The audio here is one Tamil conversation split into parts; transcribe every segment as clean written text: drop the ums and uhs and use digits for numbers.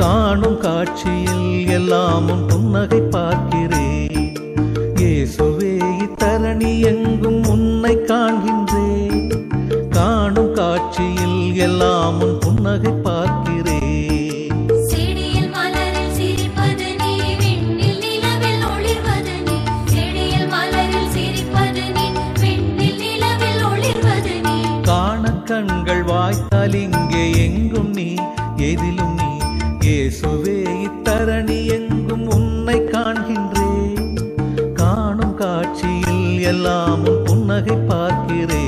காணும் காட்சியில் எல்லாமும் புன்னகை பார்க்கிறேன். இயேசுவே இத்தரணி எங்கும் உன்னை காண்கின்றேன். காணும் காட்சியில் எல்லாமும் புன்னகை பார்க்கிறேன். கண்கள் வாய்த்தால் இங்கே எங்கும் நீ, எதிலும் நீ. இயேசுவே இத்தரணி எங்கும் உன்னை காண்கின்றேன். காணும் காட்சியில் எல்லாமும் புன்னகை பார்க்கிறேன்.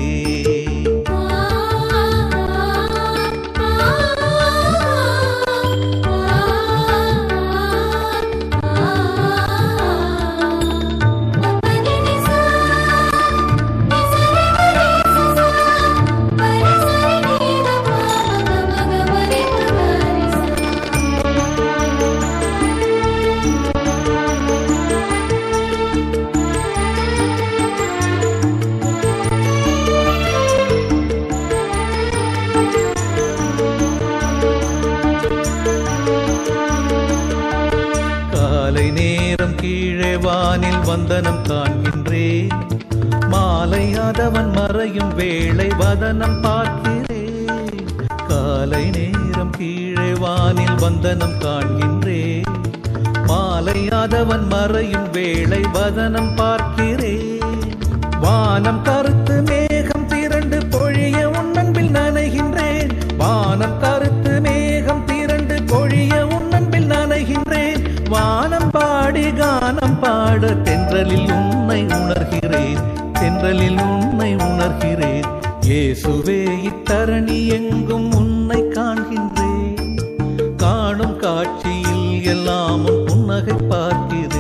காலை நேரம் கீழே வானில் வந்தனம் காண்கின்றேன். மாலையாதவன் மறையும் வேளை வதனம் பார்க்கிறேன். காலை நேரம் கீழே வானில் வந்தனம் காண்கின்றேன். மாலையாதவன் மறையும் வேளை வதனம் பார்க்கிறேன். வானம் கருத்து மேகம் திரண்டு பொழிய உன்னன்பில் நனைகின்றேன். வானம் கருத்து மேகம் திரண்டு பொழிய உன்னன்பில் நனைகின்றேன். வானம் பாடி கானம் பாட தென்றலில் உன்னை உணர்கிறேன். தென்றலில் உன்னை உணர்கிறேன். இயேசுவே இத்தரணி எங்கும் உன்னை காண்கின்றேன். காணும் காட்சியில் எல்லாமும் புன்னகை பார்க்கிறேன்.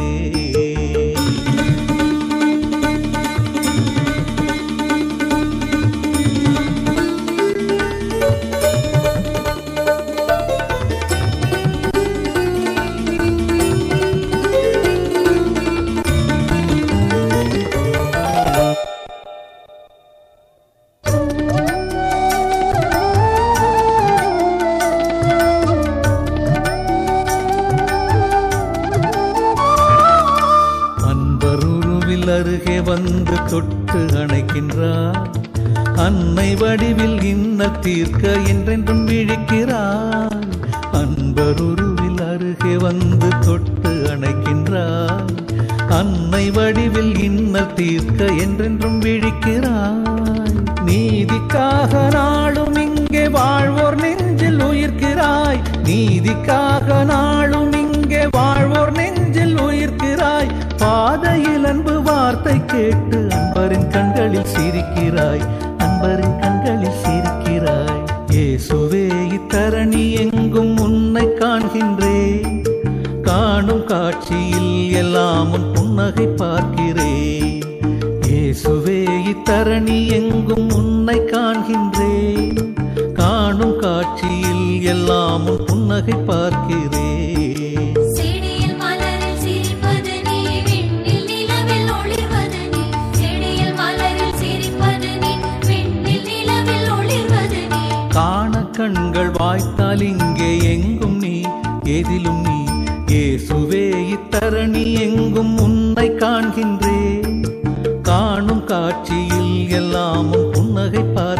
அருகே வந்து தொட்டு அணைக்கின்றார். அன்னை வடிவில் இன்னல் தீர்க்க என்றென்றும் விழிக்கிறார். அன்பருருவில் அருகே வந்து தொட்டு அணைக்கின்றார். அன்னை வடிவில் இன்னல் தீர்க்க என்றென்றும் விழிக்கிறாய். நீதிக்காக நாளும் இங்கே வாழ்வோர் நெஞ்சில் உயிர்க்கிறாய். நீதிக்காக நாளும் இங்கே வாழ்வோர் நெஞ்சில் உயிர்க்கிறாய். பாதையில் அன்பு வார்த்தை கேட்டு அன்பரின் கண்களில் சிரிக்கிறாய். அன்பரின் கண்களில் சிரிக்கிறாய். இயேசுவே இத்தரணி எங்கும் உன்னை காண்கின்றேன். காணும் காட்சியில் எல்லாமும் புன்னகை பார்க்கிறேன். இயேசுவே இத்தரணி எங்கும் உன்னை காண்கின்றேன். காணும் காட்சியில் எல்லாமும் புன்னகை பார்க்கிறேன். காண கண்கள் வாய்த்தால் இங்கே எங்கும் நீ, எதிலும் நீ. இயேசுவே இத்தரணி எங்கும் உன்னை காண்கின்றேன். காணும் காட்சியில் எல்லாமும் புன்னகை பார்க்கிறேன்.